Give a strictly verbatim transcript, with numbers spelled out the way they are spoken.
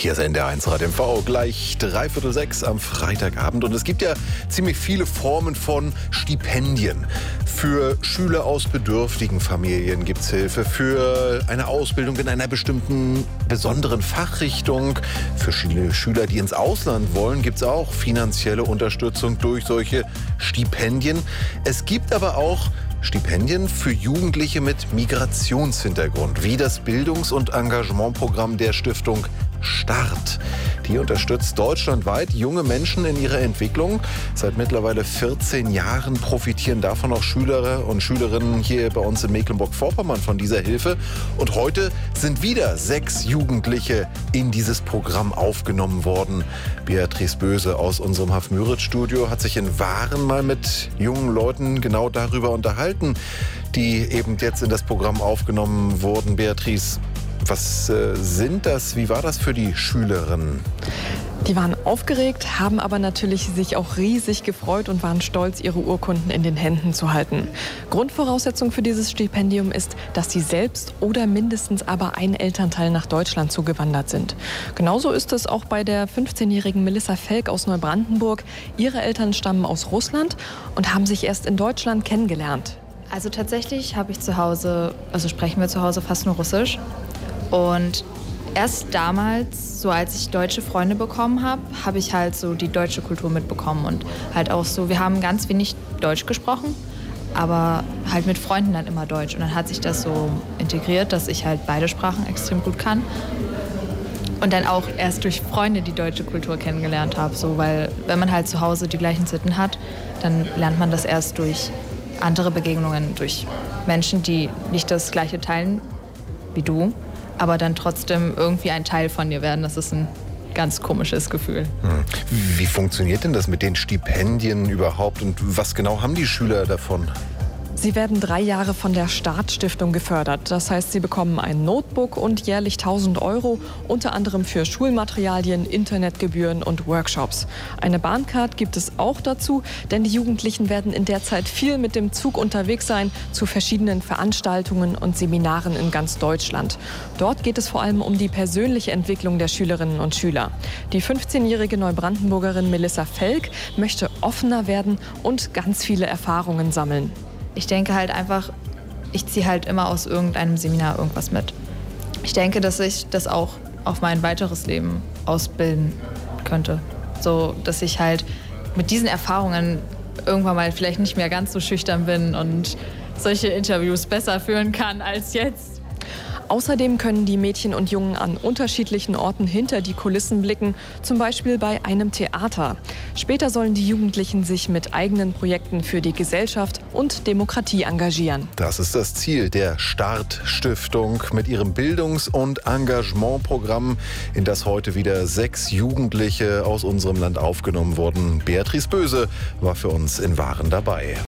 Hier ist N D R eins Radio M V, gleich dreiviertel sechs am Freitagabend. Und es gibt ja ziemlich viele Formen von Stipendien. Für Schüler aus bedürftigen Familien gibt es Hilfe, für eine Ausbildung in einer bestimmten besonderen Fachrichtung. Für Schüler, die ins Ausland wollen, gibt es auch finanzielle Unterstützung durch solche Stipendien. Es gibt aber auch Stipendien für Jugendliche mit Migrationshintergrund, wie das Bildungs- und Engagementprogramm der Stiftung Start. Die unterstützt deutschlandweit junge Menschen in ihrer Entwicklung. Seit mittlerweile vierzehn Jahren profitieren davon auch Schüler und Schülerinnen hier bei uns in Mecklenburg-Vorpommern von dieser Hilfe. Und heute sind wieder sechs Jugendliche in dieses Programm aufgenommen worden. Beatrice Böse aus unserem Hafmüritz-Studio hat sich in Waren mal mit jungen Leuten genau darüber unterhalten, die eben jetzt in das Programm aufgenommen wurden. Beatrice, was äh, sind das? Wie war das für die Schülerinnen? Die waren aufgeregt, haben aber natürlich sich auch riesig gefreut und waren stolz, ihre Urkunden in den Händen zu halten. Grundvoraussetzung für dieses Stipendium ist, dass sie selbst oder mindestens aber ein Elternteil nach Deutschland zugewandert sind. Genauso ist es auch bei der fünfzehnjährigen Melissa Felk aus Neubrandenburg. Ihre Eltern stammen aus Russland und haben sich erst in Deutschland kennengelernt. Also tatsächlich habe ich zu Hause, also sprechen wir zu Hause fast nur Russisch. Und erst damals, so als ich deutsche Freunde bekommen habe, habe ich halt so die deutsche Kultur mitbekommen und halt auch so, wir haben ganz wenig Deutsch gesprochen, aber halt mit Freunden dann immer Deutsch. Und dann hat sich das so integriert, dass ich halt beide Sprachen extrem gut kann. Und dann auch erst durch Freunde die deutsche Kultur kennengelernt habe, so, weil wenn man halt zu Hause die gleichen Sitten hat, dann lernt man das erst durch andere Begegnungen, durch Menschen, die nicht das Gleiche teilen wie du, aber dann trotzdem irgendwie ein Teil von dir werden. Das ist ein ganz komisches Gefühl. Wie funktioniert denn das mit den Stipendien überhaupt und was genau haben die Schüler davon? Sie werden drei Jahre von der Start-Stiftung gefördert. Das heißt, sie bekommen ein Notebook und jährlich tausend Euro, unter anderem für Schulmaterialien, Internetgebühren und Workshops. Eine Bahncard gibt es auch dazu, denn die Jugendlichen werden in der Zeit viel mit dem Zug unterwegs sein zu verschiedenen Veranstaltungen und Seminaren in ganz Deutschland. Dort geht es vor allem um die persönliche Entwicklung der Schülerinnen und Schüler. Die fünfzehnjährige Neubrandenburgerin Melissa Felk möchte offener werden und ganz viele Erfahrungen sammeln. Ich denke halt einfach, ich ziehe halt immer aus irgendeinem Seminar irgendwas mit. Ich denke, dass ich das auch auf mein weiteres Leben ausbilden könnte. So, dass ich halt mit diesen Erfahrungen irgendwann mal vielleicht nicht mehr ganz so schüchtern bin und solche Interviews besser führen kann als jetzt. Außerdem können die Mädchen und Jungen an unterschiedlichen Orten hinter die Kulissen blicken, zum Beispiel bei einem Theater. Später sollen die Jugendlichen sich mit eigenen Projekten für die Gesellschaft und Demokratie engagieren. Das ist das Ziel der Start-Stiftung mit ihrem Bildungs- und Engagementprogramm, in das heute wieder sechs Jugendliche aus unserem Land aufgenommen wurden. Beatrice Böse war für uns in Waren dabei.